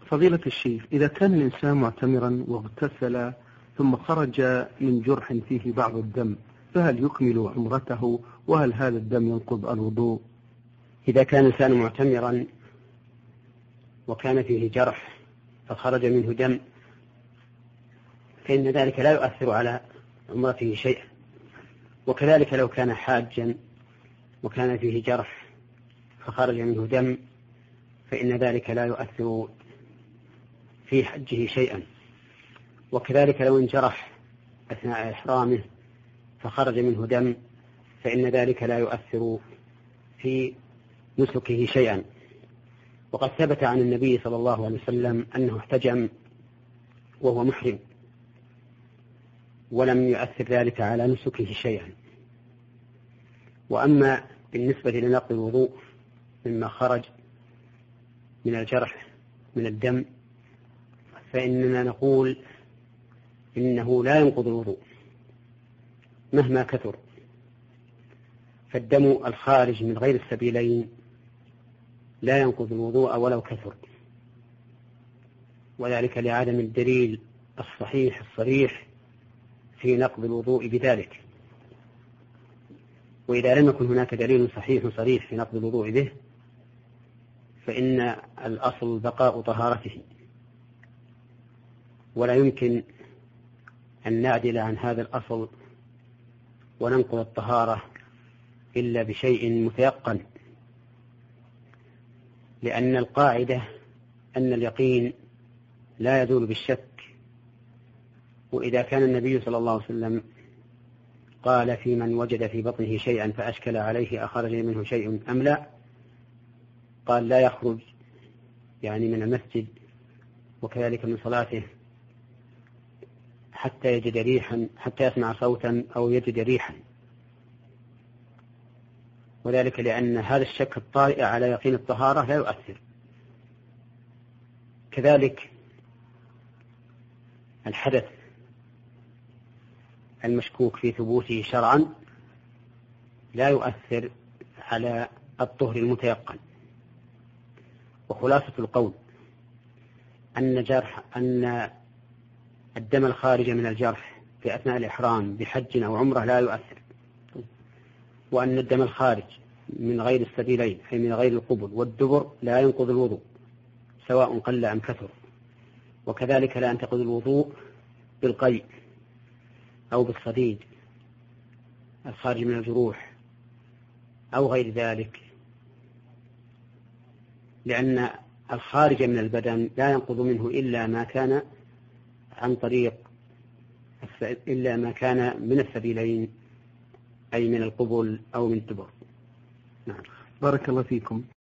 فضيلة الشيخ، إذا كان الإنسان معتمرا واغتسل ثم خرج من جرح فيه بعض الدم، فهل يكمل عمرته؟ وهل هذا الدم ينقض الوضوء؟ إذا كان الإنسان معتمرا وكان فيه جرح فخرج منه دم فإن ذلك لا يؤثر على عمرته شيئا، وكذلك لو كان حاجا وكان فيه جرح فخرج منه دم فإن ذلك لا يؤثر في حجه شيئا، وكذلك لو انجرح أثناء إحرامه فخرج منه دم فإن ذلك لا يؤثر في نسكه شيئا. وقد ثبت عن النبي صلى الله عليه وسلم أنه احتجم وهو محرم ولم يؤثر ذلك على نسكه شيئا. وأما بالنسبة لنقض الوضوء مما خرج من الجرح من الدم فإننا نقول إنه لا ينقض الوضوء مهما كثر، فالدم الخارج من غير السبيلين لا ينقض الوضوء ولو كثر، وذلك لعدم الدليل الصحيح الصريح في نقض الوضوء بذلك. وإذا لم يكن هناك دليل صحيح صريح في نقض الوضوء به فإن الأصل بقاء طهارته، ولا يمكن أن نعدل عن هذا الأصل وننقض الطهارة إلا بشيء متيقن، لأن القاعدة أن اليقين لا يزول بالشك. وإذا كان النبي صلى الله عليه وسلم قال في من وجد في بطنه شيئا فأشكل عليه أخرج منه شيء أم لا، قال لا يخرج يعني من المسجد وكذلك من صلاته حتى يجد ريحا، حتى يسمع صوتا أو يجد ريحا، وذلك لأن هذا الشك الطارئ على يقين الطهارة لا يؤثر. كذلك الحدث المشكوك في ثبوته شرعا لا يؤثر على الطهر المتيقن. وخلاصة القول أن الدم الخارج من الجرح في أثناء الإحرام بحج أو عمرة لا يؤثر، وأن الدم الخارج من غير السبيلين أي من غير القبل والدبر لا ينقض الوضوء سواء قل أم كثر، وكذلك لا ينتقض الوضوء بالقيء أو بالصديد الخارج من الجروح أو غير ذلك، لأن الخارج من البدن لا ينقض منه إلا ما كان عن طريق إلا ما كان من السبيلين أي من القبل أو من الدبر. نعم. بارك الله فيكم.